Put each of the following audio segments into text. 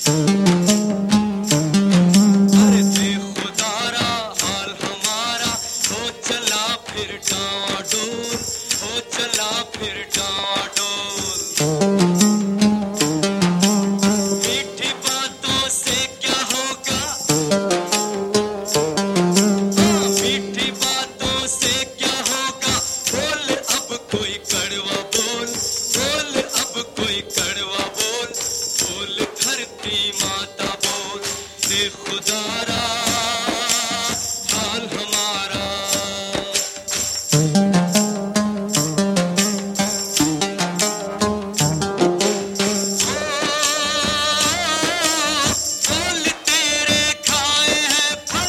अरे देख खुदारा हाल हमारा, हो चला फिर डावाडोल, हो चला फिर डावाडोल। मीठी बातों से क्या होगा, मीठी बातों से क्या होगा, बोल अब कोई कड़वा बोल, बोल अब कोई कड़वा बोल, बोल धरती माता बोल, देख खुदारा हाल हमारा। बोल तेरे खाए हैं फल,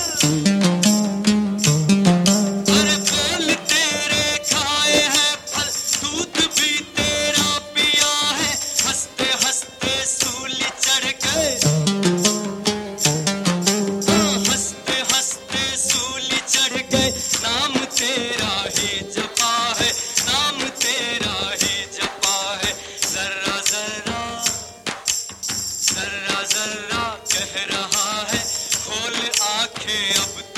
अरे बोल तेरे खाए हैं फल, दूध भी तेरा पिया है, हंसते हंसते सूली चढ़ गए, हंसते हंसते सूली चढ़ गए, नाम तेरा ही जपा है, नाम तेरा ही जपा है, जर्रा जर्रा जर्रा जर्रा कह रहा है, खोल आंखें अब